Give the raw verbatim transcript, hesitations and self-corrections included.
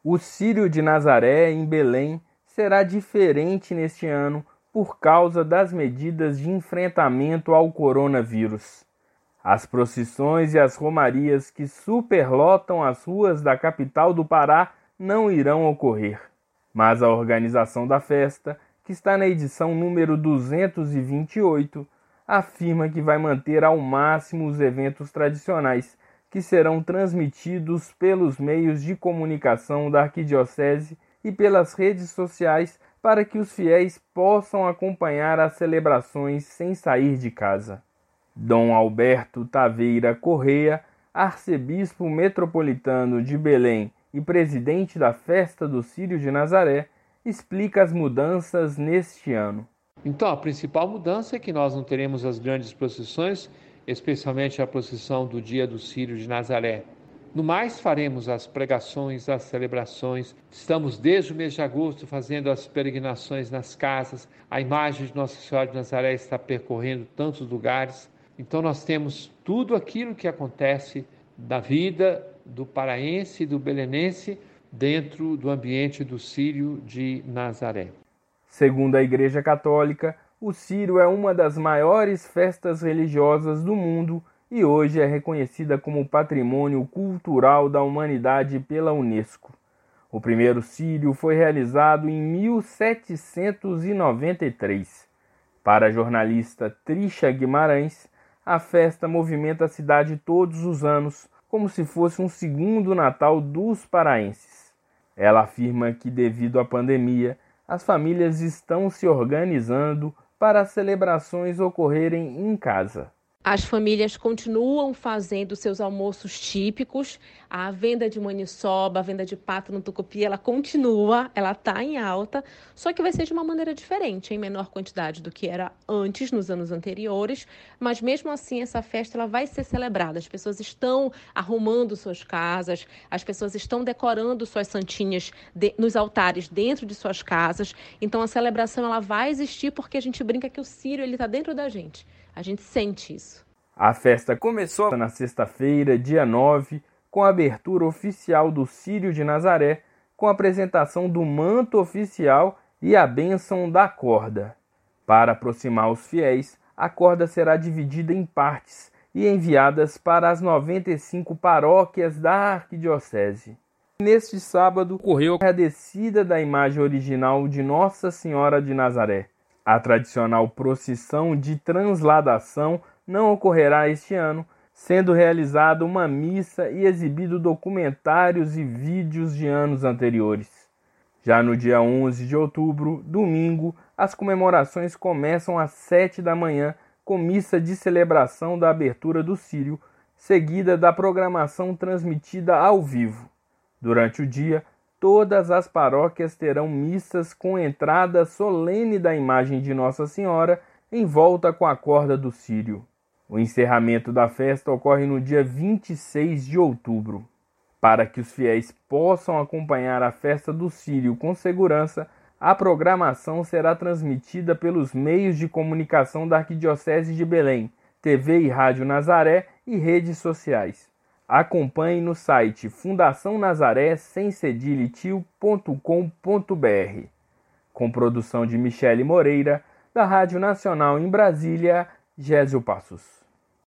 O Círio de Nazaré, em Belém, será diferente neste ano por causa das medidas de enfrentamento ao coronavírus. As procissões e as romarias que superlotam as ruas da capital do Pará não irão ocorrer. Mas a organização da festa, que está na edição número duzentos e vinte e oito, afirma que vai manter ao máximo os eventos tradicionais, que serão transmitidos pelos meios de comunicação da Arquidiocese e pelas redes sociais para que os fiéis possam acompanhar as celebrações sem sair de casa. Dom Alberto Taveira Correia, arcebispo metropolitano de Belém e presidente da Festa do Círio de Nazaré, explica as mudanças neste ano. Então, a principal mudança é que nós não teremos as grandes procissões, especialmente a procissão do dia do Círio de Nazaré. No mais, faremos as pregações, as celebrações. Estamos desde o mês de agosto fazendo as peregrinações nas casas. A imagem de Nossa Senhora de Nazaré está percorrendo tantos lugares. Então nós temos tudo aquilo que acontece da vida do paraense e do belenense dentro do ambiente do Círio de Nazaré. Segundo a Igreja Católica, o Círio é uma das maiores festas religiosas do mundo e hoje é reconhecida como Patrimônio Cultural da Humanidade pela Unesco. O primeiro Círio foi realizado em mil setecentos e noventa e três. Para a jornalista Trisha Guimarães, a festa movimenta a cidade todos os anos, como se fosse um segundo Natal dos paraenses. Ela afirma que, devido à pandemia, as famílias estão se organizando para as celebrações ocorrerem em casa. As famílias continuam fazendo seus almoços típicos, a venda de maniçoba, a venda de pato no tucupi, ela continua, ela está em alta, só que vai ser de uma maneira diferente, em menor quantidade do que era antes, nos anos anteriores, mas mesmo assim essa festa ela vai ser celebrada. As pessoas estão arrumando suas casas, as pessoas estão decorando suas santinhas de, nos altares dentro de suas casas, então a celebração ela vai existir porque a gente brinca que o Círio está dentro da gente. A gente sente isso. A festa começou na sexta-feira, dia nove, com a abertura oficial do Círio de Nazaré, com a apresentação do manto oficial e a bênção da corda. Para aproximar os fiéis, a corda será dividida em partes e enviadas para as noventa e cinco paróquias da Arquidiocese. Neste sábado, ocorreu a descida da imagem original de Nossa Senhora de Nazaré. A tradicional procissão de transladação não ocorrerá este ano, sendo realizada uma missa e exibido documentários e vídeos de anos anteriores. Já no dia onze de outubro, domingo, as comemorações começam às sete da manhã, com missa de celebração da abertura do Círio, seguida da programação transmitida ao vivo. Durante o dia, todas as paróquias terão missas com entrada solene da imagem de Nossa Senhora em volta com a corda do Círio. O encerramento da festa ocorre no dia vinte e seis de outubro. Para que os fiéis possam acompanhar a festa do Círio com segurança, a programação será transmitida pelos meios de comunicação da Arquidiocese de Belém, T V e Rádio Nazaré e redes sociais. Acompanhe no site fundação nazaré sem cedilha tio ponto com ponto br. Com produção de Michele Moreira, da Rádio Nacional em Brasília, Gésio Passos.